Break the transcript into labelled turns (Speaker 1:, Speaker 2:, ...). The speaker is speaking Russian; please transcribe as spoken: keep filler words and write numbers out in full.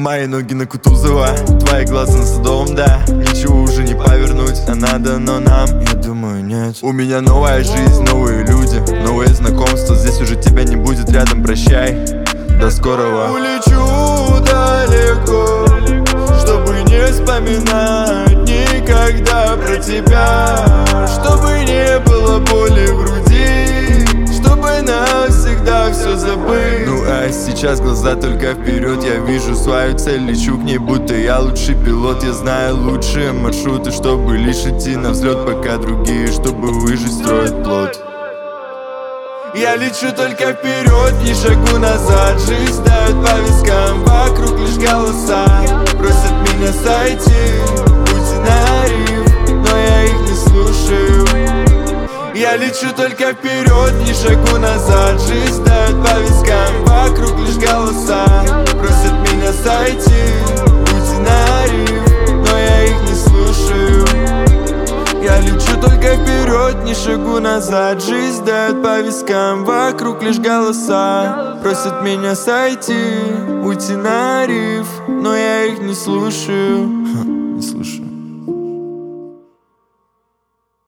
Speaker 1: Мои ноги на Кутузова, твои глаза на Садовом, да. Ничего уже не повернуть, а надо, но нам, я думаю, нет. У меня новая жизнь, новые люди, новые знакомства. Здесь уже тебя не будет рядом, прощай, до скорого.
Speaker 2: Улечу далеко, чтобы не вспоминать никогда про тебя, чтобы не было боли в груди, чтобы навсегда все забыть.
Speaker 1: Ну а сейчас глаза только вперед, я вижу свою цель, лечу к ней, будто я лучший пилот. Я знаю лучшие маршруты, чтобы лишь идти на взлет, пока другие, чтобы выжить, строят плот.
Speaker 2: Я лечу только вперед, ни шагу назад. Жизнь дает по вискам, вокруг лишь голоса просят меня сойти, уйти на риф, но я их не слушаю. Я лечу только вперед, ни шагу назад. Жизнь дает по вискам, вокруг лишь голоса просят меня сойти, уйти на риф, но я их не слушаю. Я лечу только вперед, ни шагу назад. Жизнь дает по вискам, вокруг лишь голоса просят меня сойти, уйти на риф, но я их не слушаю.